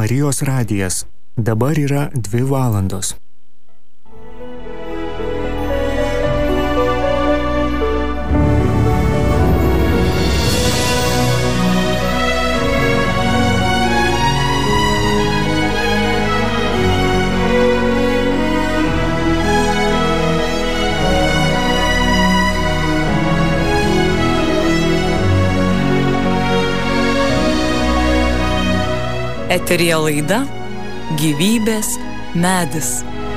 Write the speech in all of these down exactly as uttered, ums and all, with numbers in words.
Marijos radijas. Dabar yra dvi valandos. Eteryje laida Gyvybės medis.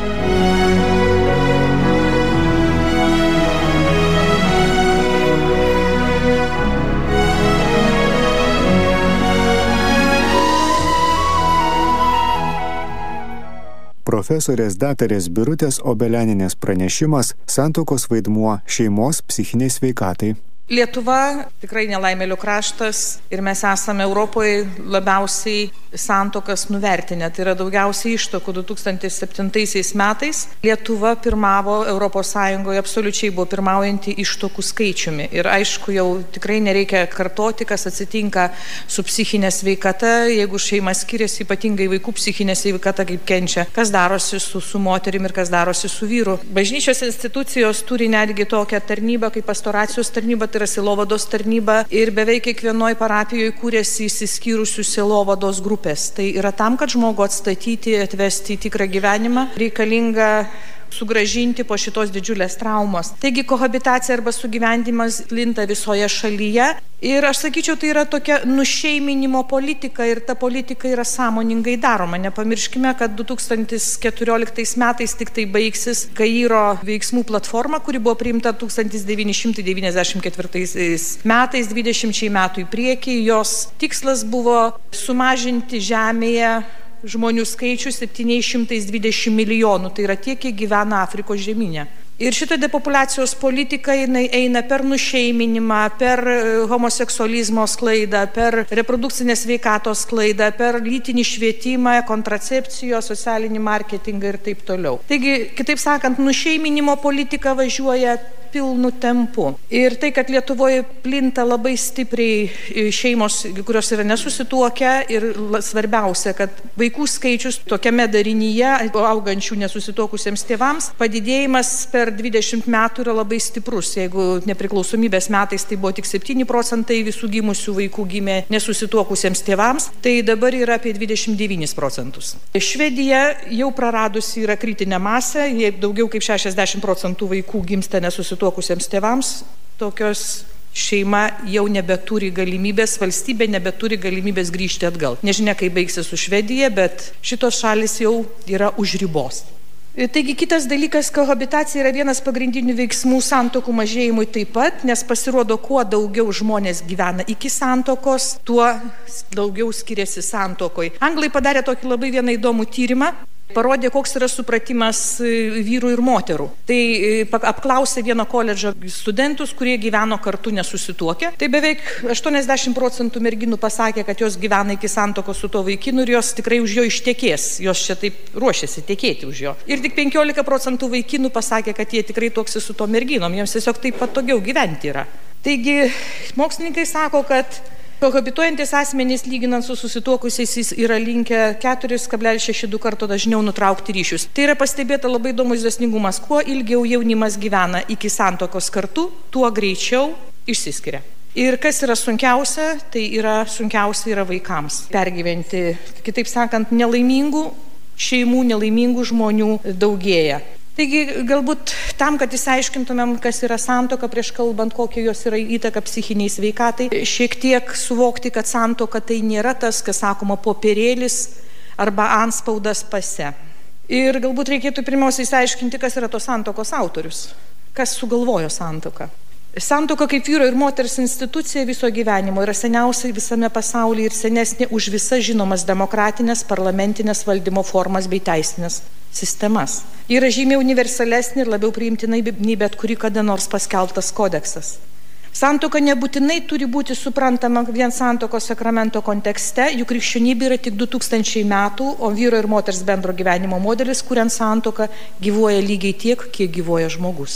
Profesorės daktarės Birutės Obelianinės pranešimas Santuokos vaidmuo šeimos psichiniai sveikatai. Lietuva tikrai nelaimėlių kraštas ir mes esame Europoje labiausiai santuokas nuvertinę. Tai yra daugiausiai ištuokų du tūkstančiai septintaisiais metais. Lietuva pirmavo Europos Sąjungoje, absoliučiai buvo pirmaujanti ištuokų skaičiumi. Ir aišku, jau tikrai nereikia kartoti, kas atsitinka su psichinė sveikata, jeigu šeima skiriasi, ypatingai vaikų psichinė sveikata kaip kenčia, kas darosi su, su moterim ir kas darosi su vyru. Bažnyčios institucijos turi netgi tokią tarnybą kaip pastoracijos tarnyba, tai yra sielovados tarnyba, ir beveik kiekvienoj parapijoje kūrėsi išsiskyrusių sielovados grupės. Tai yra tam, kad žmogų atstatyti, atvesti į tikrą gyvenimą, reikalinga sugražinti po šitos didžiulės traumos. Taigi kohabitacija arba sugyvendimas plinta visoje šalyje ir aš sakyčiau, tai yra tokia nušeiminimo politika ir ta politika yra sąmoningai daroma. Nepamirškime, kad du tūkstančiai keturioliktais metais tik tai baigsis Kairo veiksmų platforma, kuri buvo priimta tūkstantis devyni šimtai devyniasdešimt ketvirtais metais, dvidešimčiai metų į priekį. Jos tikslas buvo sumažinti Žemėje žmonių skaičių septyniais šimtais dvidešimt milijonų, tai yra tiek, kiek gyvena Afrikos žemyne. Ir šita depopulacijos politika jinai eina per nušeiminimą, per homoseksualizmo sklaidą, per reprodukcinės sveikatos sklaidą, per lytinį švietimą, kontracepcijos, socialinį marketingą ir taip toliau. Taigi, kitaip sakant, nušeiminimo politika važiuoja pilnu tempu. Ir tai, kad Lietuvoje plinta labai stipriai šeimos, kurios yra nesusituokę, ir svarbiausia, kad vaikų skaičius tokiame darinyje, augančių nesusituokusiems tėvams, padidėjimas per dvidešimt metų yra labai stiprus. Jeigu nepriklausomybės metais tai buvo tik septyni procentai visų gimusių vaikų gimė nesusituokusiems tėvams, tai dabar yra apie dvidešimt devynis procentus. Švedija jau praradusi yra kritinę masę, jei daugiau kaip šešiasdešimt procentų vaikų gimsta nesusituokusiems tėvams, tokios šeima jau nebeturi galimybės, valstybė nebeturi galimybės grįžti atgal. Nežinia, kaip baigsis su Švedija, bet šitos šalis jau yra už ribos. Taigi kitas dalykas, kohabitacija yra vienas pagrindinių veiksmų santuokų mažėjimui taip pat, nes pasirodo, kuo daugiau žmonės gyvena iki santuokos, tuo daugiau skiriasi santuokoj. Anglai padarė tokį labai vieną įdomų tyrimą. Parodė, koks yra supratimas vyrų ir moterų. Tai apklausė vieno koledžo studentus, kurie gyveno kartu nesusituokę. Tai beveik aštuoniasdešimt procentų merginų pasakė, kad jos gyvena iki santuokos su to vaikinu ir jos tikrai už jo ištekės. Jos čia taip ruošiasi tekėti už jo. Ir tik penkiolika procentų vaikinų pasakė, kad jie tikrai tuoksi su to merginom. Jiems tiesiog taip patogiau gyventi yra. Taigi, mokslininkai sako, kad kohabituojantis asmenys, lyginant su susituokusiais, yra linkę keturis kablelis šeši du karto dažniau nutraukti ryšius. Tai yra pastebėta labai įdomus dėsningumas. Kuo ilgiau jaunimas gyvena iki santuokos kartu, tuo greičiau išsiskiria. Ir kas yra sunkiausia, tai yra sunkiausia yra vaikams pergyventi. Kitaip sakant, nelaimingų šeimų, nelaimingų žmonių daugėja. Taigi, galbūt tam, kad išsiaiškintumėm, kas yra santuoka, prieš kalbant, kokia jos yra įtaka psichiniai sveikatai, šiek tiek suvokti, kad santuoka tai nėra tas, kas sakoma, popierėlis arba antspaudas pase. Ir galbūt reikėtų pirmiausia išsiaiškinti, kas yra tos santuokos autorius, kas sugalvojo santuoką. Santuoka kaip vyro ir moters institucija viso gyvenimo yra seniausia visame pasaulyje ir senesnė už visas žinomas demokratinės, parlamentinės valdymo formas bei teisinės sistemas. Yra žymiai universalesnė ir labiau priimtina nei bet kuri kada nors paskelbtas kodeksas. Santuoka nebūtinai turi būti suprantama vien santuokos sakramento kontekste, juk krikščionybė yra tik du tūkstančiai metų, o vyro ir moters bendro gyvenimo modelis, kuriant santuoką, gyvuoja lygiai tiek, kiek gyvuoja žmogus.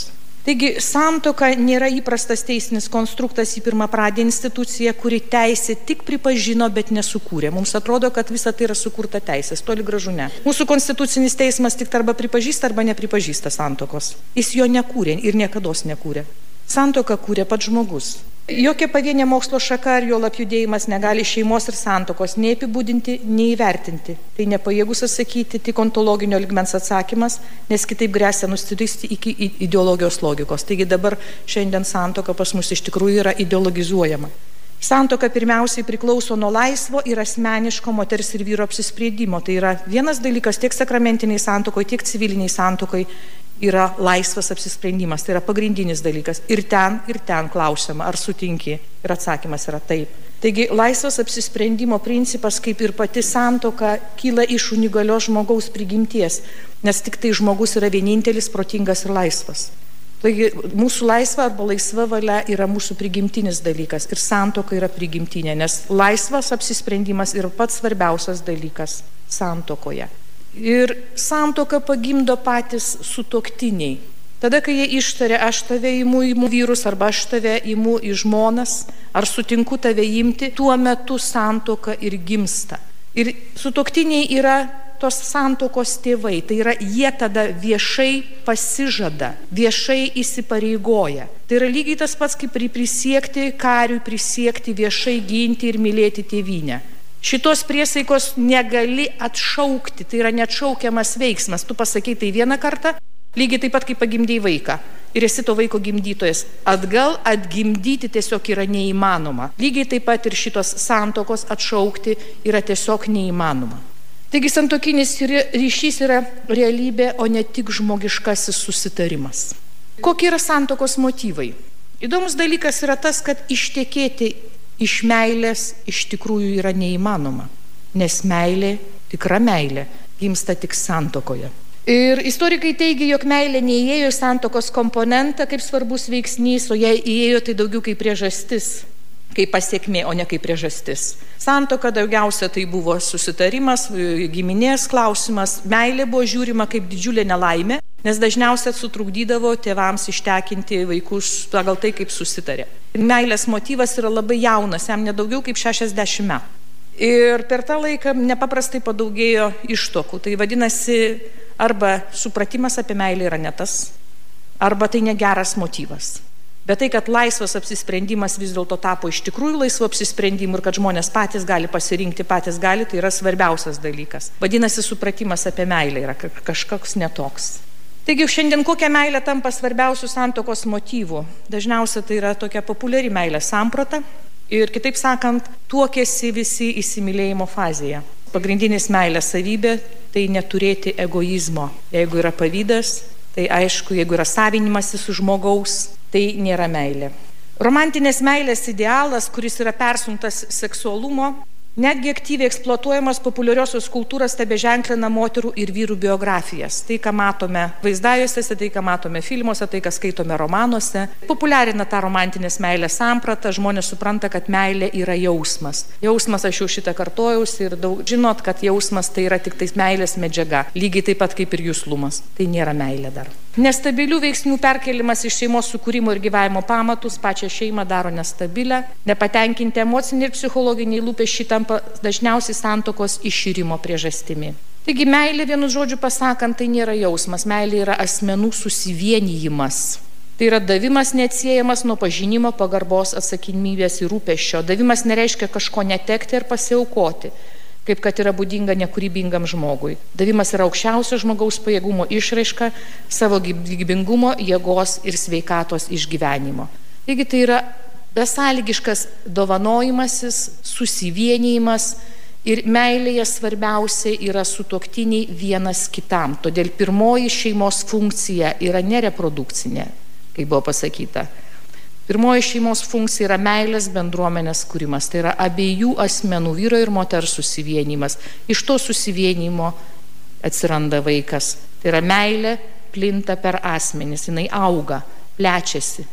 Taigi santuoka nėra įprastas teisinis konstruktas į pirmapradę instituciją, kuri teisė tik pripažino, bet nesukūrė. Mums atrodo, kad visa tai yra sukurta teisės, toli gražu ne. Mūsų konstitucinis teismas tik arba pripažįsta, arba nepripažįsta santuokos. Jis jo nekūrė ir niekados nekūrė. Santuoką kūrė pats žmogus. Jokia pavienė mokslo šaka ar jo lapjudėjimas negali šeimos ir santuokos nei apibūdinti, nei įvertinti. Tai nepajėgus atsakyti tik ontologinio lygmens atsakymas, nes kitaip gresia nusiristi iki ideologijos logikos. Taigi dabar šiandien santuoka pas mus iš tikrųjų yra ideologizuojama. Santuoka pirmiausiai priklauso nuo laisvo ir asmeniško moters ir vyro apsisprendimo. Tai yra vienas dalykas tiek sakramentiniai santuokoj, tiek civiliniai santuokoj yra laisvas apsisprendimas. Tai yra pagrindinis dalykas. Ir ten, ir ten klausiama, ar sutinki. Ir atsakymas yra taip. Taigi laisvas apsisprendimo principas, kaip ir pati santuoka, kyla iš unikalios žmogaus prigimties, nes tik tai žmogus yra vienintelis, protingas ir laisvas. Taigi mūsų laisva arba laisva valia yra mūsų prigimtinis dalykas ir santuoka yra prigimtinė, nes laisvas apsisprendimas yra pats svarbiausias dalykas santuokoje. Ir santuoką pagimdo patys sutuoktiniai. Tada, kai jie ištarė, aš tave imu į vyrus arba aš tave imu į žmonas, ar sutinku tave imti, tuo metu santuoka ir gimsta. Ir sutuoktiniai yra tos santuokos tėvai, tai yra jie tada viešai pasižada, viešai įsipareigoja. Tai yra lygiai tas pats, kaip prisiekti kariui, prisiekti viešai ginti ir mylėti tėvynę. Šitos priesaikos negali atšaukti, tai yra neatšaukiamas veiksmas. Tu pasakei tai vieną kartą, lygiai taip pat kaip pagimdėjai vaiką ir esi to vaiko gimdytojas. Atgal atgimdyti tiesiog yra neįmanoma. Lygiai taip pat ir šitos santuokos atšaukti yra tiesiog neįmanoma. Taigi santuokinis ryšys yra realybė, o ne tik žmogiškasis susitarimas. Kokie yra santuokos motyvai? Įdomus dalykas yra tas, kad ištekėti iš meilės iš tikrųjų yra neįmanoma, nes meilė, tikra meilė, gimsta tik santuokoje. Ir istorikai teigia, jog meilė neįėjo į santuokos komponentą kaip svarbus veiksnys, o jei įėjo, tai daugiau kaip priežastis, kaip pasiekmė, o ne kaip priežastis. Santuoka daugiausia tai buvo susitarimas, giminės klausimas, meilė buvo žiūrima kaip didžiulė nelaimė, nes dažniausiai sutrukdydavo tėvams ištekinti vaikus pagal tai, kaip susitarė. Ir meilės motyvas yra labai jaunas, jam nedaugiau kaip šešiasdešimt metų. Ir per tą laiką nepaprastai padaugėjo ištuokų. Tai vadinasi, arba supratimas apie meilę yra ne tas, arba tai negeras motyvas. Bet tai, kad laisvas apsisprendimas vis dėlto tapo iš tikrųjų laisvo apsisprendimu ir kad žmonės patys gali pasirinkti, patys gali, tai yra svarbiausias dalykas. Vadinasi, supratimas apie meilę yra kažkoks netoks. Taigi šiandien kokia meilė tampa svarbiausių santuokos motyvų? Dažniausiai tai yra tokia populiari meilės samprata ir, kitaip sakant, tuokiasi visi įsimylėjimo fazėje. Pagrindinis meilės savybė tai neturėti egoizmo. Jeigu yra pavydas, tai aišku, jeigu yra savinimasis su žmogaus, tai nėra meilė. Romantinės meilės idealas, kuris yra persunktas seksualumo, netgi aktyviai eksploatuojamas populiariosios kultūros tebeženklina moterų ir vyrų biografijas. Tai, ką matome vaizdajuostėse, tai, ką matome filmuose, tai, ką skaitome romanuose, populiarina tą romantinės meilės sampratą. Žmonės supranta, kad meilė yra jausmas. Jausmas, aš jau šitą kartojausi ir daug žinot, kad jausmas tai yra tik tais meilės medžiaga, lygiai taip pat kaip ir juslumas. Tai nėra meilė dar. Nestabilių veiksnių perkelimas iš šeimos sukūrimo ir gyvavimo pamatus pačią šeimą daro nestabilę. Nepatenkinti emociniai ir psichologiniai lūkesčiai tampa dažniausiai santuokos iširimo priežastimi. Taigi meilė, vienu žodžiu pasakant, tai nėra jausmas. Meilė yra asmenų susivienijimas. Tai yra davimas neatsiejamas nuo pažinimo, pagarbos, atsakomybės ir rūpesčio. Davimas nereiškia kažko netekti ir pasiaukoti, kaip kad yra būdinga nekūrybingam žmogui. Davimas yra aukščiausio žmogaus pajėgumo išraiška savo gyvybingumo, jėgos ir sveikatos išgyvenimo. Taigi tai yra besąlygiškas dovanojimasis, susivienijimas ir meilėje svarbiausia yra sutuoktiniai vienas kitam. Todėl pirmoji šeimos funkcija yra nereprodukcinė, kaip buvo pasakyta. Pirmoji šeimos funkcija yra meilės bendruomenės kūrimas, tai yra abiejų asmenų, vyro ir moters susivienimas. Iš to susivienimo atsiranda vaikas. Tai yra meilė plinta per asmenis, jinai auga, plečiasi.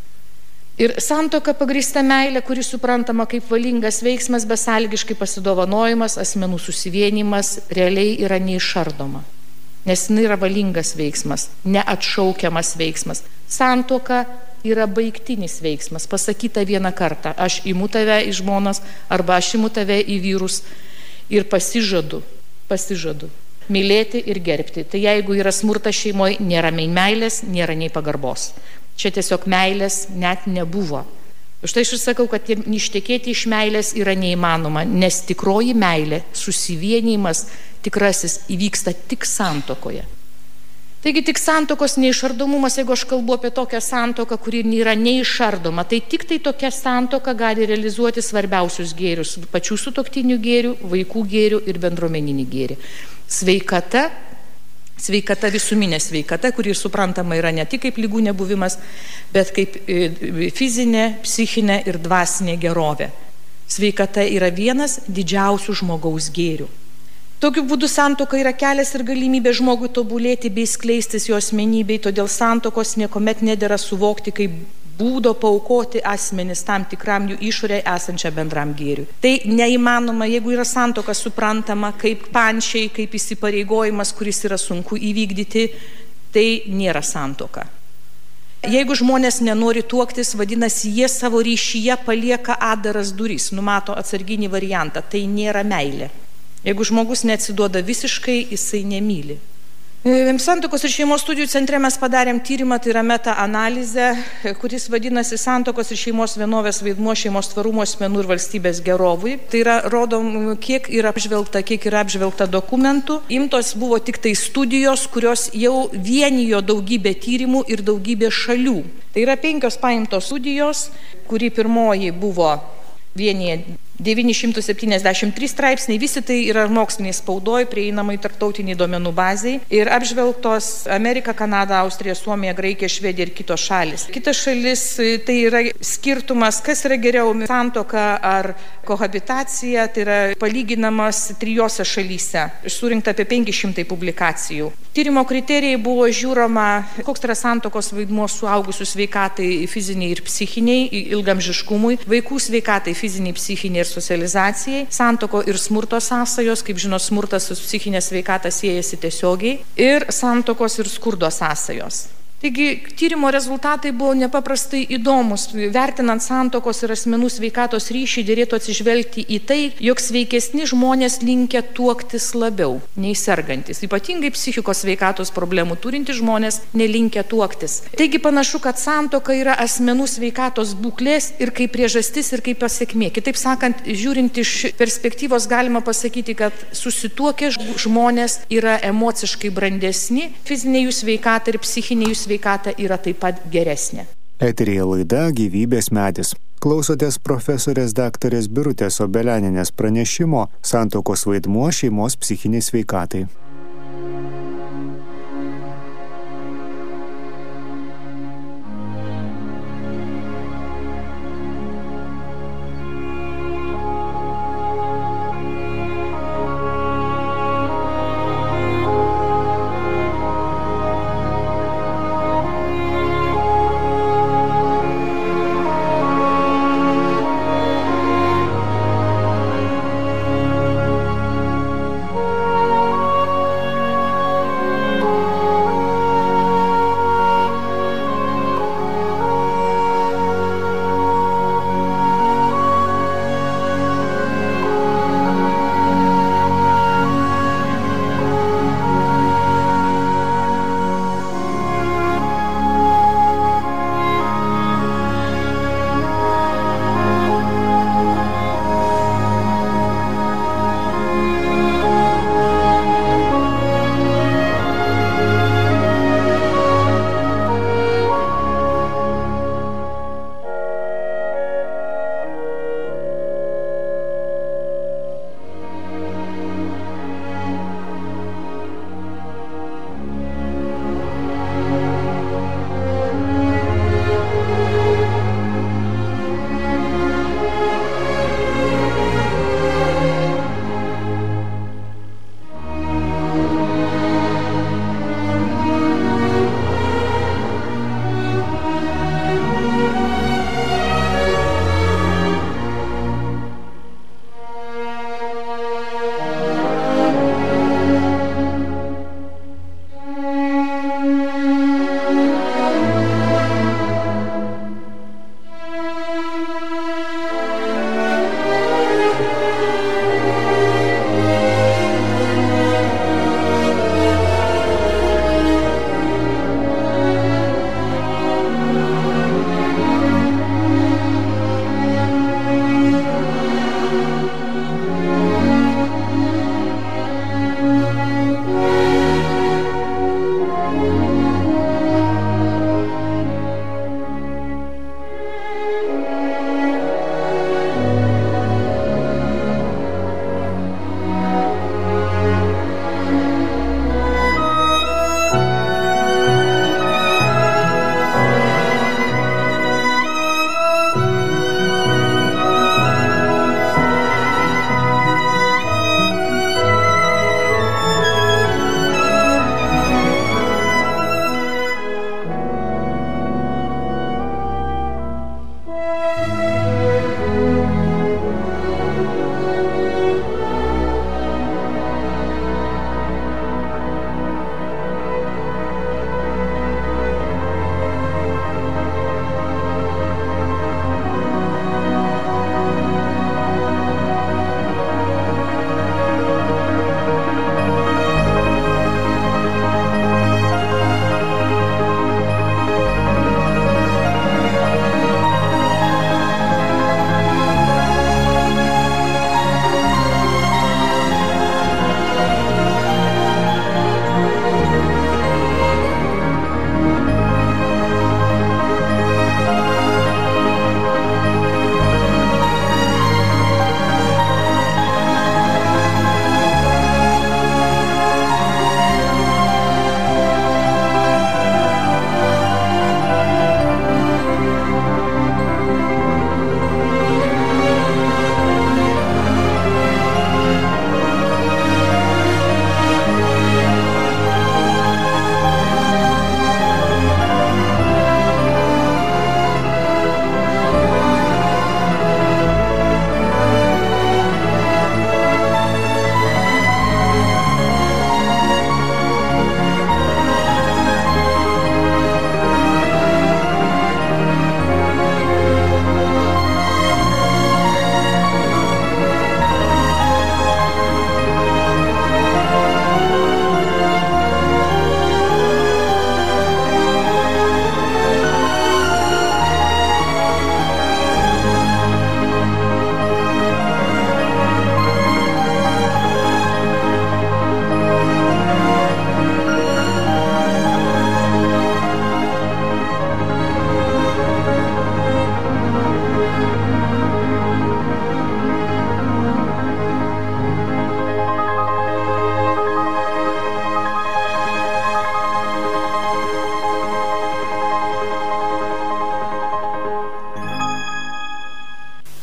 Ir santuoka pagrįsta meilė, kuri suprantama kaip valingas veiksmas, besąlygiškai pasidovanojimas, asmenų susivienimas, realiai yra neišardoma. nes jinai yra valingas veiksmas, neatšaukiamas veiksmas. Santuoka yra baigtinis veiksmas, pasakyta vieną kartą, aš imu tave į žmonas arba aš imu tave į vyrus ir pasižadu, pasižadu mylėti ir gerbti. Tai jeigu yra smurtas šeimoje, nėra nei meilės, nėra nei pagarbos. Čia tiesiog meilės net nebuvo. Štai aš ir sakau, kad ištekėti iš meilės yra neįmanoma, nes tikroji meilė, susivienijimas tikrasis įvyksta tik santuokoje. Taigi tik santuokos neišardomumas, jeigu aš kalbu apie tokią santuoką, kuri yra neišardoma, tai tik tai tokia santuoka gali realizuoti svarbiausius gėrius, pačių sutuoktinių gėrių, vaikų gėrių ir bendruomeninį gėrį. Sveikata, sveikata visuminė sveikata, kuri suprantama yra ne tik kaip ligų nebuvimas, bet kaip fizinė, psichinė ir dvasinė gerovė. Sveikata yra vienas didžiausių žmogaus gėrių. Tokiu būdu santuoka yra kelias ir galimybė žmogui tobulėti bei skleistis jo asmenybei, todėl santuokos niekuomet nedera suvokti kaip būdo paaukoti asmenis tam tikram jų išorėje esančią bendram gėriui. Tai neįmanoma, jeigu yra santuoka suprantama kaip pančiai, kaip įsipareigojimas, kuris yra sunku įvykdyti, tai nėra santuoka. Jeigu žmonės nenori tuoktis, vadinasi, jie savo ryšyje palieka atdaras durys, numato atsarginį variantą, tai nėra meilė. Jeigu žmogus neatsiduoda visiškai, jisai nemyli. Santuokos ir šeimos studijų centre mes padarėm tyrimą, tai yra meta-analizė, kuris vadinasi Santuokos ir šeimos vienovės vaidmuo šeimos tvarumo asmenų ir valstybės gerovui. Tai yra, rodom, kiek yra apžvelgta, kiek yra apžvelgta dokumentų. Imtos buvo tik tai studijos, kurios jau vienijo daugybę tyrimų ir daugybę šalių. Tai yra penkios paimtos studijos, kuri pirmoji buvo vienyje devyni šimtai septyniasdešimt trys straipsniai, visi tai yra moksliniai spaudoj, prieinamai tarptautiniai duomenų bazai ir apžvelgtos Amerika, Kanada, Austrija, Suomija, Graikija, Švedija ir kitos šalis. Kitas šalis tai yra skirtumas, kas yra geriau, santuoka ar kohabitacija, tai yra palyginamas trijose šalyse. Surinkta apie penki šimtai publikacijų. Tyrimo kriterijai buvo žiūroma, koks yra santuokos vaidmuo suaugusių sveikatai fiziniai ir psichiniai, ilgamžiškumui, vaikų sveikatai fiziniai, psichiniai ir socializacijai, santuoko ir smurto sąsajos, kaip žinot, smurtas su psichinė sveikata siejasi tiesiogiai, ir santuokos ir skurdo sąsajos. Taigi, tyrimo rezultatai buvo nepaprastai įdomus. Vertinant santuokos ir asmenų sveikatos ryšį, dėrėtų atsižvelgti į tai, jog sveikesni žmonės linkę tuoktis labiau nei sergantis. Ypatingai psichikos sveikatos problemų turinti žmonės nelinkę tuoktis. Taigi panašu, kad santuoka yra asmenų sveikatos būklės ir kaip priežastis ir kaip pasiekmė. Kitaip sakant, žiūrint iš perspektyvos galima pasakyti, kad susituokę žmonės yra emociškai brandesni, fizinė jų sveikata ir psichinė jų sveikata sveikata yra taip pat geresnė. Eteryje laida Gyvybės medis. Klausotės profesorės daktarės Birutės Obelianinės pranešimo Santuokos vaidmuo šeimos psichiniai sveikatai.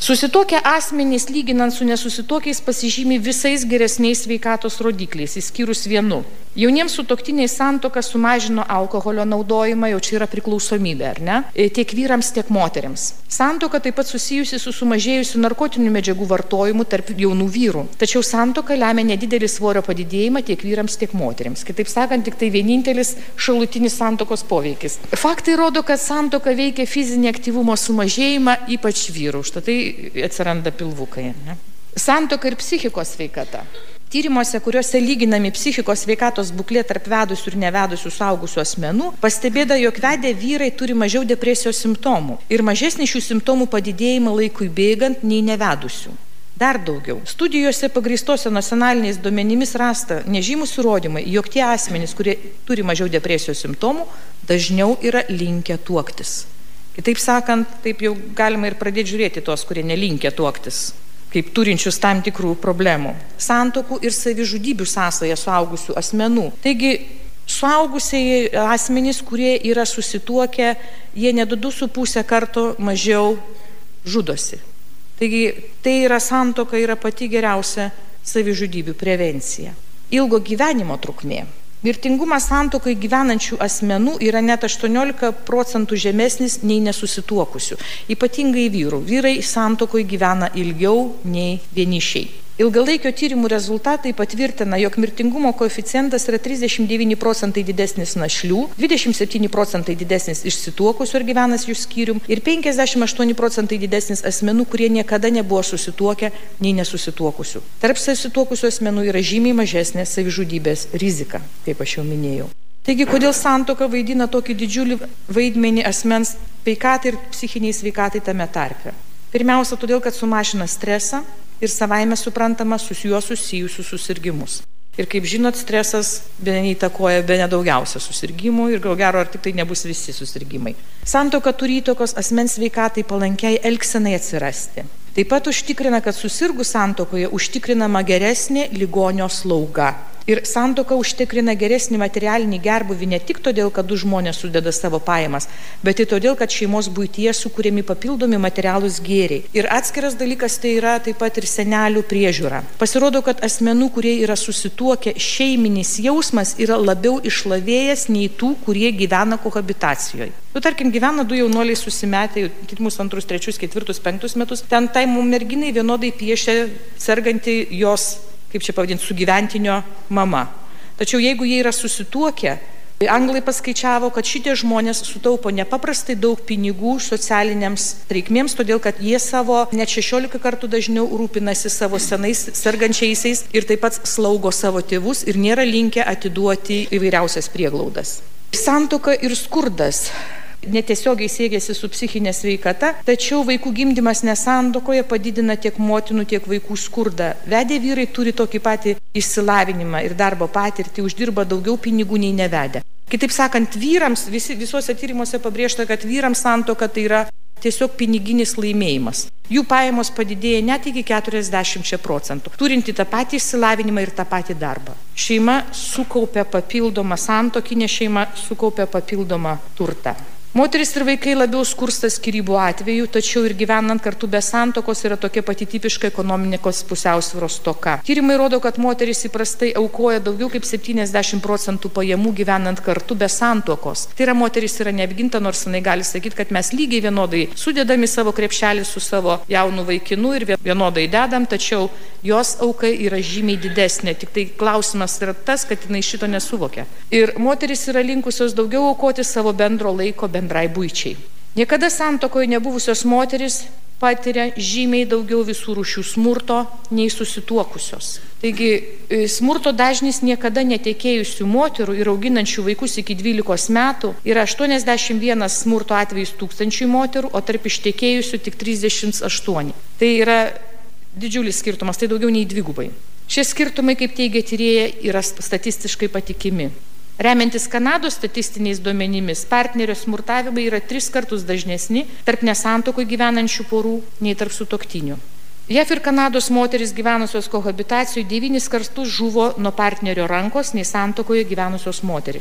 Susituokę asmenys, lyginant su nesusituokiais, pasižymi visais geresniais sveikatos rodikliais, išskyrus vienu. Jauniems sutuoktiniai santuoka sumažino alkoholio naudojimą, jau čia yra priklausomybė, ar ne? Tiek vyrams, tiek moteriams. Santuoka taip pat susijusi su sumažėjusiu narkotinių medžiagų vartojimu tarp jaunų vyrų. Tačiau santuoka lemia nedidelį svorio padidėjimą tiek vyrams, tiek moteriams. Kitaip sakant, tik tai vienintelis šalutinis santuokos poveikis. Faktai rodo, kad santuoka veikia fizinį aktyvumo sumažėjimą, ypač vyrų. Štai tai atsiranda pilvukai. Ne? Santuoka ir psichikos sveikata. Tyrimuose, kuriuose lyginami psichikos sveikatos būklė tarp vedusių ir nevedusių suaugusių asmenų, pastebėta, jog vedę vyrai turi mažiau depresijos simptomų ir mažesnį šių simptomų padidėjimą laikui bėgant nei nevedusių. Dar daugiau. Studijose pagrįstose nacionaliniais duomenimis rasta nežymus įrodymai, jog tie asmenys, kurie turi mažiau depresijos simptomų, dažniau yra linkę tuoktis. Kitaip sakant, taip jau galima ir pradėti žiūrėti tos, kurie nelinkę tuoktis, kaip turinčius tam tikrų problemų. Santuokų ir savižudybių sąsaja suaugusių asmenų. Taigi, suaugusiai asmenys, kurie yra susituokę, jie net du su pusę karto mažiau žudosi. Taigi, tai yra santuoka, yra pati geriausia savižudybių prevencija. Ilgo gyvenimo trukmė. Mirtingumas santuokai gyvenančių asmenų yra net aštuoniolika procentų žemesnis nei nesusituokusių, ypatingai vyrų. Vyrai santuokoje gyvena ilgiau nei vienišiai. Ilgalaikio tyrimų rezultatai patvirtina, jog mirtingumo koeficientas yra trisdešimt devyni procentai didesnis našlių, dvidešimt septyni procentai didesnis išsituokusių ir gyvenančių skyrium ir penkiasdešimt aštuoni procentai didesnis asmenų, kurie niekada nebuvo susituokę nei nesusituokusių. Tarp susituokusių asmenų yra žymiai mažesnė savižudybės rizika, kaip aš jau minėjau. Taigi, kodėl santuoka vaidina tokį didžiulį vaidmenį asmens sveikatai ir psichiniai sveikatai tame tarpe? Pirmiausia, todėl, kad sumažina stresą ir savaime suprantama su juo susijusius susirgimus. Ir kaip žinot, stresas bene įtakoja bene daugiausia susirgimų ir gal gero ar tik tai nebus visi susirgimai. Santuoka turi įtakos asmens sveikatai palankiai elgsenai atsirasti. Taip pat užtikrina, kad susirgus santuokoje užtikrinama geresnė ligonio slauga. Ir santuoka užtikrina geresnį materialinį gerbūvį ne tik todėl, kad du žmonės sudeda savo pajamas, bet ir todėl, kad šeimos buityje sukūrėmi papildomi materialūs gėriai. Ir atskiras dalykas tai yra taip pat ir senelių priežiūra. Pasirodo, kad asmenų, kurie yra susituokę, šeiminis jausmas yra labiau išlavėjęs nei tų, kurie gyvena kohabitacijoje. Nu, tarkim, gyvena du jaunuoliai susimetę, kitmus antrus, trečius, ketvirtus, penktus metus, ten tai merginai vienodai piešia serganti jos, kaip čia pavadinti, sugyventinio mama. Tačiau jeigu jie yra susituokę, anglai paskaičiavo, kad šitie žmonės sutaupo nepaprastai daug pinigų socialiniams reikmėms, todėl kad jie savo net šešiolika kartų dažniau rūpinasi savo senais sergančiaisiais ir taip pat slaugo savo tėvus ir nėra linkę atiduoti įvairiausias prieglaudas. Santuoka ir skurdas netiesiogiai siejasi su psichinė sveikata, tačiau vaikų gimdymas nesantuokoje padidina tiek motinų, tiek vaikų skurdą. Vedę vyrai turi tokį patį išsilavinimą ir darbo patirtį, uždirba daugiau pinigų nei nevedę. Kitaip sakant, vyrams, visi, visuose tyrimuose pabrėžta, kad vyrams santuoka tai yra tiesiog piniginis laimėjimas. Jų pajamos padidėja net iki keturiasdešimt procentų, turinti tą patį išsilavinimą ir tą patį darbą. Šeima sukaupia papildomą, santuokinė šeima sukaupia papildomą turtą. Moteris ir vaikai labiau skursta skyrybų atveju, tačiau ir gyvenant kartu be santuokos yra tokia pati tipiška ekonomikos pusiausvyros stoka. Tyrimai rodo, kad moteris įprastai aukoja daugiau kaip septyniasdešimt procentų pajamų gyvenant kartu be santuokos. Tai yra, moteris yra neapginta, nors jinai gali sakyti, kad mes lygiai vienodai sudedami savo krepšelį su savo jaunu vaikinu ir vienodai dedam, tačiau jos auka yra žymiai didesnė. Tik tai klausimas yra tas, kad jinai šito nesuvokia. Ir moteris yra linkusios daugiau aukoti savo bendro laiko bendrai buičiai. Niekada santuokoje nebuvusios moteris patiria žymiai daugiau visų rūšių smurto nei susituokusios. Taigi, smurto dažnis niekada netekėjusių moterų ir auginančių vaikus iki dvylikos metų yra aštuoniasdešimt vienas smurto atvejis tūkstančiui moterų, o tarp ištekėjusių tik trisdešimt aštuoni. Tai yra didžiulis skirtumas, tai daugiau nei dvigubai. Šie skirtumai, kaip teigia tyrėja, yra statistiškai patikimi. Remiantis Kanados statistiniais duomenimis, partnerio smurtavimai yra tris kartus dažnesni tarp nesantuokoje gyvenančių porų nei tarp sutuoktinių. J A V ir Kanados moteris gyvenusios kohabitacijoje devynis kartus žuvo nuo partnerio rankos nei santuokoje gyvenusios moteris.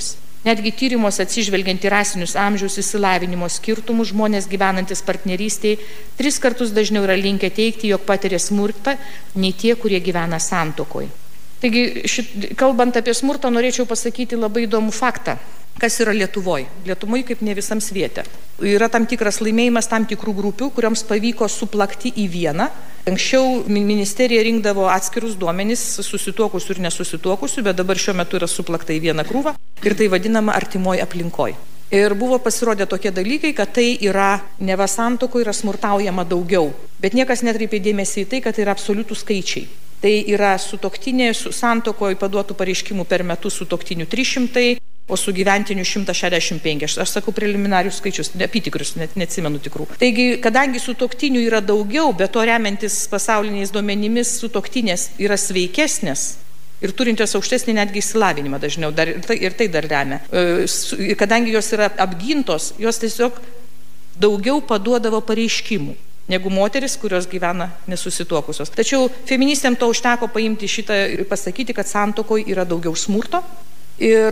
Netgi tyrimuose atsižvelgiant į rasinius amžiaus išsilavinimo skirtumus, žmonės gyvenantis partnerystėje tris kartus dažniau yra linkę teigti, jog patiria smurtą, nei tie, kurie gyvena santuokoje. Taigi, šit, kalbant apie smurtą, norėčiau pasakyti labai įdomų faktą. Kas yra Lietuvoje? Lietuvoje kaip ne visam sviete. Yra tam tikras laimėjimas tam tikrų grupių, kuriams pavyko suplakti į vieną. Anksčiau ministerija rinkdavo atskirus duomenis susituokusių ir nesusituokusių, bet dabar šiuo metu yra suplakta į vieną krūvą ir tai vadinama artimoji aplinkoj. Ir buvo pasirodę tokie dalykai, kad tai yra neva santuokoje yra smurtaujama daugiau, bet niekas netkreipė dėmesį į tai, kad tai yra absoliutų skaičiai. Tai yra sutuoktinė, su santuokoje paduotų pareiškimų per metus sutuoktinių trys šimtai, o su gyventiniu šimtas šešiasdešimt penki. Aš sakau preliminarius skaičius, apytikrius, net neatsimenu tikrų. Taigi, kadangi sutuoktinių yra daugiau, bet to remiantis pasauliniais duomenimis sutuoktinės yra sveikesnės ir turinčios aukštesnį netgi išsilavinimą dažniau, dar, ir, tai, ir tai dar remia. E, kadangi jos yra apgintos, jos tiesiog daugiau paduodavo pareiškimų negu moteris, kurios gyvena nesusituokusios. Tačiau feministėm to užteko paimti šitą ir pasakyti, kad santuokoje yra daugiau smurto. Ir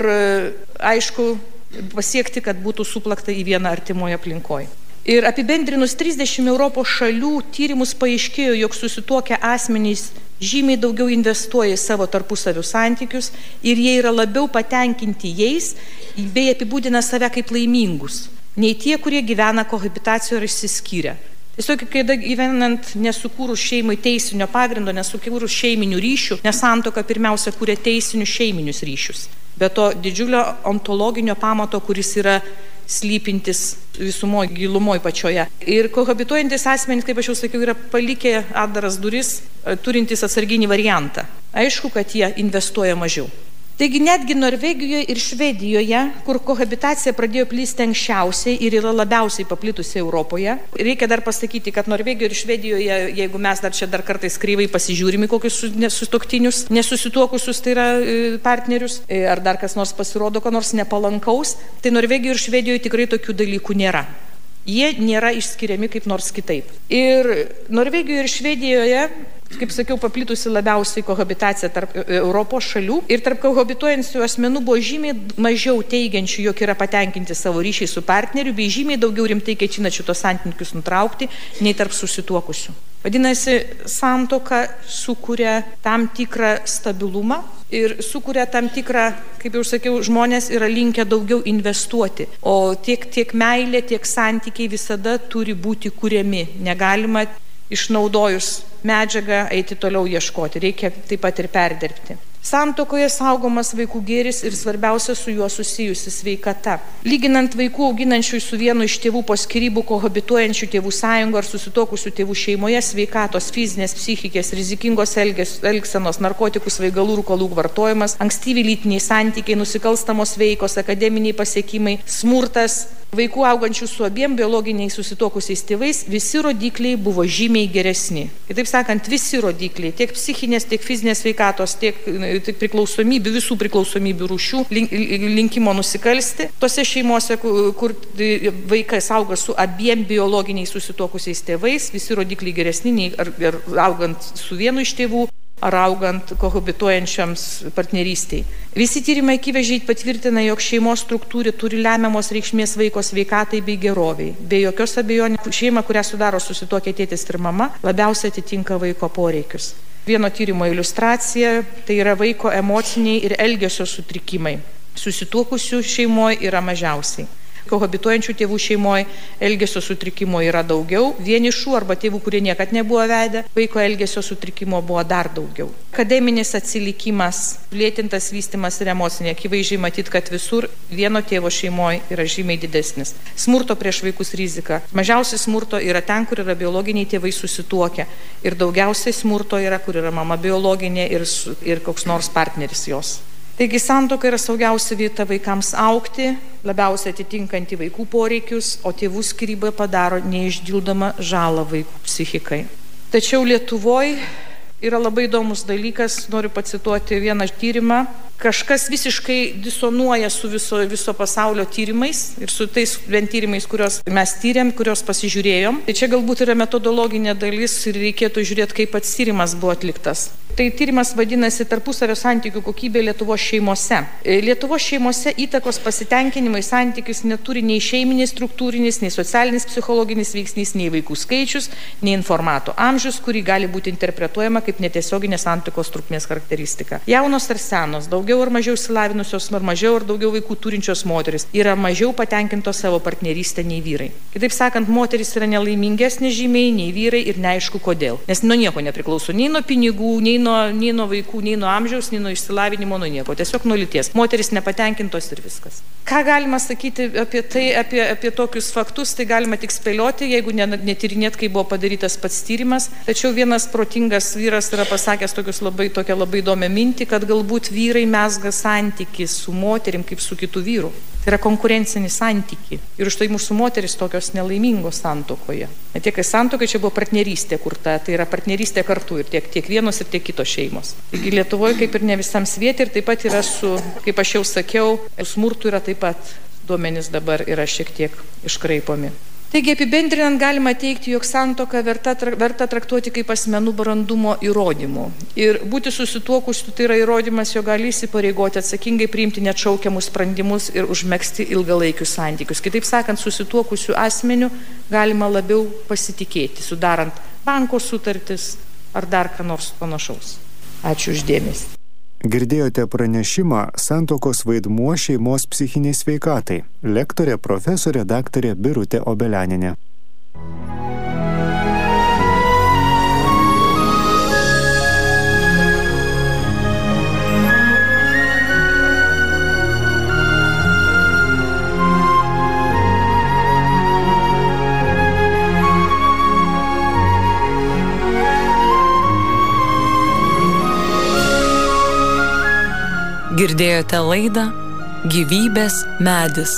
aišku, pasiekti, kad būtų suplakta į vieną artimoje aplinkoje. Ir apibendrinus trisdešimt Europos šalių tyrimus paaiškėjo, jog susituokę asmenys žymiai daugiau investuoja į savo tarpusavio santykius ir jie yra labiau patenkinti jais, bei apibūdina save kaip laimingus, nei tie, kurie gyvena kohabitacijoje ir išsiskyrę. Tiesiog, kai gyvenant nesukūrus šeimai teisinio pagrindo, nesukūrus šeiminių ryšių, nes santuoka pirmiausia kūrė teisinius šeiminius ryšius. Be to didžiulio ontologinio pamato, kuris yra slypintis visumoje, gilumoje pačioje. Ir kohabituojantis asmenys, kaip aš jau sakiau, yra palikę atdaras duris, turintys atsarginį variantą. Aišku, kad jie investuoja mažiau. Taigi netgi Norvegijoje ir Švedijoje, kur kohabitacija pradėjo plisti anksčiausiai ir yra labiausiai paplitusi Europoje. Reikia dar pasakyti, kad Norvegijoje ir Švedijoje, jeigu mes dar čia dar kartais kreivai pasižiūrime kokius nesutuoktinius, nesusituokusius, tai yra partnerius, ar dar kas nors pasirodo, ko nors nepalankaus, tai Norvegijoje ir Švedijoje tikrai tokių dalykų nėra. Jie nėra išskiriami kaip nors kitaip. Ir Norvegijoje ir Švedijoje, kaip sakiau, paplitusi labiausiai kohabitacija tarp Europos šalių ir tarp kohabituojančių asmenų buvo žymiai mažiau teigiančių, jog yra patenkinti savo ryšiai su partneriu, bei žymiai daugiau rimtai ketinančių tos santykius nutraukti, nei tarp susituokusių. Vadinasi, santuoka sukuria tam tikrą stabilumą ir sukuria tam tikrą, kaip jau sakiau, žmonės yra linkę daugiau investuoti, o tiek, tiek meilė, tiek santykiai visada turi būti kuriami. Negalima išnaudojus medžiagą eiti toliau ieškoti, reikia taip pat ir perdirbti. Santuokoje saugomas vaikų gėris ir svarbiausia su juo susijusi sveikata. Lyginant vaikų auginančių su vienu iš tėvų po skyrybų, kohabituojančių tėvų sąjungų ar susituokusių tėvų šeimoje sveikatos, fizinės, psichikės, rizikingos elges, elgsenos, narkotikų, svaigalų, rūkalų vartojimas, ankstyvi lytiniai santykiai, nusikalstamos veikos, akademiniai pasiekimai, smurtas, vaikų augančių su abiem biologiniai susituokusiais tėvais, visi rodikliai buvo žymiai geresni. Kitaip sakant, visi rodikliai, tiek psichinės, tiek fizinės sveikatos, tiek, tiek priklausomybių, visų priklausomybių rūšių, linkimo nusikalsti. Tose šeimose, kur vaikas auga su abiem biologiniais susituokusiais tėvais, visi rodikliai geresni nei ar, ar augant su vienu iš tėvų, ar augant kohabituojančiams partnerystiai. Visi tyrimai akivaizdžiai patvirtina, jog šeimos struktūra turi lemiamos reikšmės vaiko sveikatai bei geroviai. Be jokios abejonės, šeima, kurią sudaro susituokę tėtis ir mama, labiausiai atitinka vaiko poreikius. Vieno tyrimo iliustracija tai yra vaiko emociniai ir elgesio sutrikimai. Susituokusių šeimoje yra mažiausiai. Kohabituojančių tėvų šeimoje elgesio sutrikimo yra daugiau, vienišų arba tėvų, kurie niekad nebuvo vedę, vaiko elgesio sutrikimo buvo dar daugiau. Akademinis atsilikimas, lėtintas vystymas ir emocinė, akivaizdžiai matyt, kad visur vieno tėvo šeimoje yra žymiai didesnis. Smurto prieš vaikus rizika. Mažiausiai smurto yra ten, kur yra biologiniai tėvai susituokę. Ir daugiausiai smurto yra, kur yra mama biologinė ir, ir koks nors partneris jos. Taigi santuoka yra saugiausia vieta vaikams augti, labiausiai atitinkanti vaikų poreikius, o tėvų skyryba padaro neišdildomą žalą vaikų psichikai. Tačiau Lietuvoje yra labai įdomus dalykas, noriu pacituoti vieną tyrimą, kažkas visiškai disonuoja su viso, viso pasaulio tyrimais ir su tais vien tyrimais, kuriuos mes tyrėm, kuriuos pasižiūrėjom. Tai čia galbūt yra metodologinė dalis ir reikėtų žiūrėti, kaip pats tyrimas buvo atliktas. Tai tyrimas vadinasi tarpusavio santykių kokybė Lietuvos šeimose. Lietuvos šeimose įtakos pasitenkinimai santykius neturi nei šeiminis, struktūrinis, nei socialinis, psichologinis veiksnys, nei vaikų skaičius, nei informato amžius, kurį gali būti interpretuojama kaip netiesioginė santuokos trukmės charakteristika. Jaunos ar senos, daugiau ar mažiau išsilavinusios, ar mažiau ar daugiau vaikų turinčios moteris yra mažiau patenkintos savo partnerystę nei vyrai. Kitaip sakant, moteris yra nelaimingesnės žymiai nei vyrai ir neaišku kodėl. Nes nuo nieko nepriklauso, nei nuo pinigų, nei nuo, nei nuo vaikų, nei nuo amžiaus, nei nuo išsilavinimo, nuo nieko. Tiesiog nuo lyties. Moteris nepatenkintos ir viskas. Ką galima sakyti apie tai, apie, apie tokius faktus, tai galima tik spėlioti, jeigu netyrinėt, kai buvo padarytas pats tyrimas. Tačiau vienas protingas vyras yra pasakęs tokius labai, tokią labai įdomią mintį, kad galbūt vyrai mezga santykį su moterim kaip su kitų vyrų. Tai yra konkurencinį santykį. Ir už tai mūsų moteris tokios nelaimingos santuokoje. Ne tiek, kai santuokai čia buvo partnerystė kurta, tai yra partnerystė kartu ir tiek, tiek vienos ir tiek kitos šeimos. Taigi Lietuvoje kaip ir ne visam svieti ir taip pat yra su, kaip aš jau sakiau, smurtų yra taip pat duomenys dabar yra šiek tiek iškraipomi. Taigi apibendrinant galima teigti, jog santuoką verta, verta traktuoti kaip asmenų brandumo įrodymų. Ir būti susituokusiu tai yra įrodymas, jog gali įsipareigoti atsakingai priimti neatšaukiamus sprendimus ir užmegzti ilgalaikius santykius. Kitaip sakant, susituokusiu asmeniu galima labiau pasitikėti, sudarant banko sutartis ar dar ką nors panašaus. Ačiū uždėmesį. Girdėjote pranešimą Santuokos vaidmuo šeimos psichiniai sveikatai. Lektorė profesorė daktarė Birutė Obelianinė. Girdėjote laidą Gyvybės medis.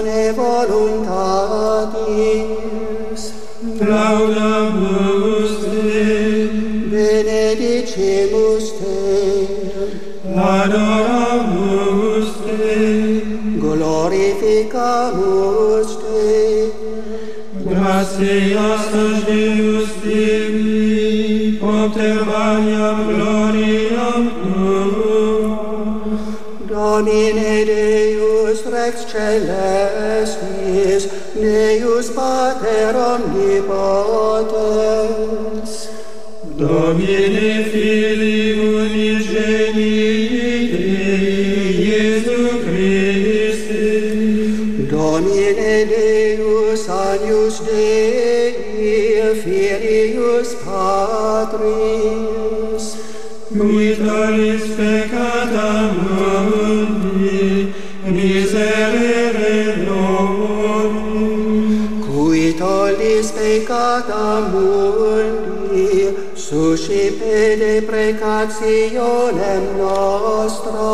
bone voluntatis, laudamus te, benedicimus te, adoramus te, glorificamus te, gratias Deus tibi, propter Mariam gloriam tuam. Domine Deus Rex Celestis, Deus Pater omnipotens, Domine Filii unigenii Dei, Iesu Christi, Domine Deus Agnus Dei, Filius Patris, qui tollis peccata mundi, miserere nobis, cui tollis peccata mundi, suscipe deprecationem nostra.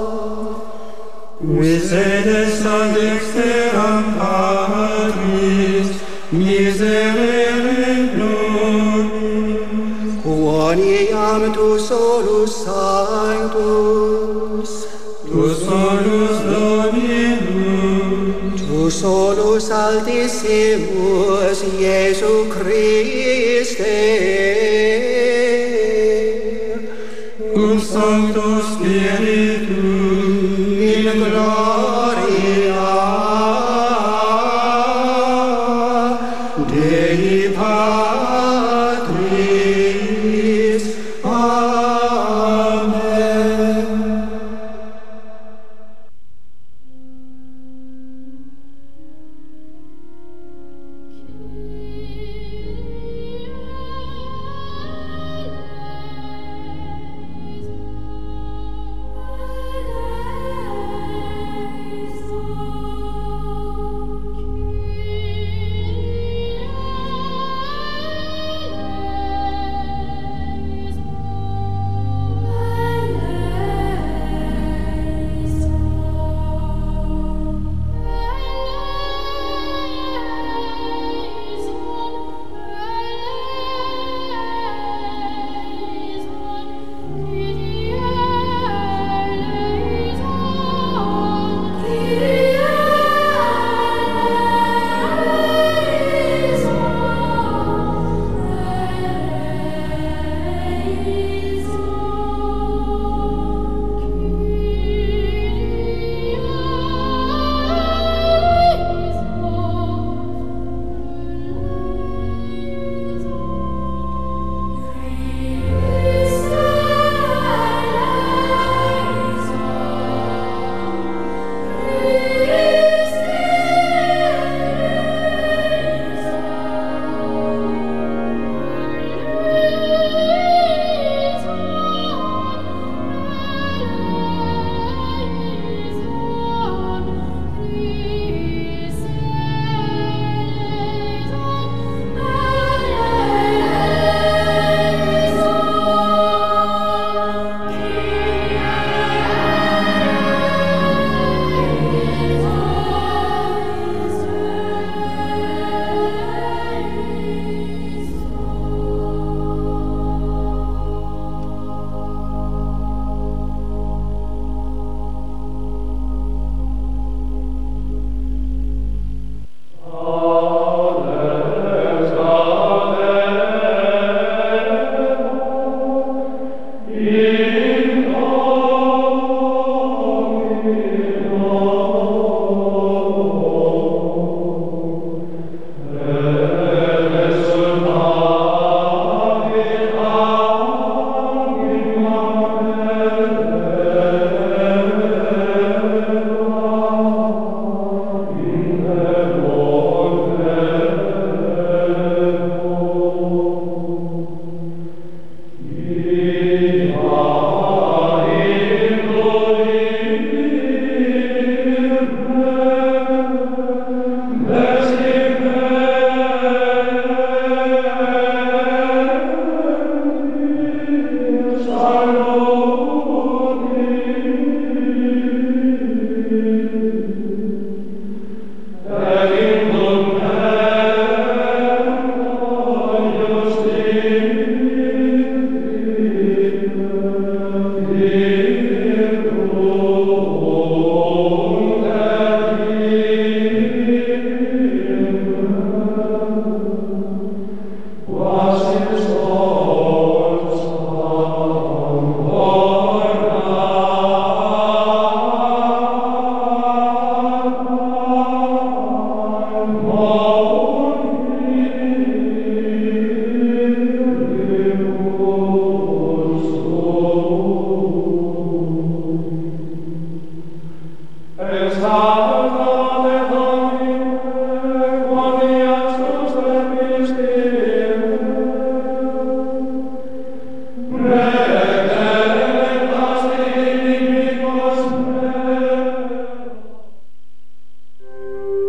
qui sedes ad dexteram Patris, miserere nobis, Quoniam tu solus sanctus, tu solus Dominus, tu solus altissimus Iesu Christe, cum Sancto Spiritus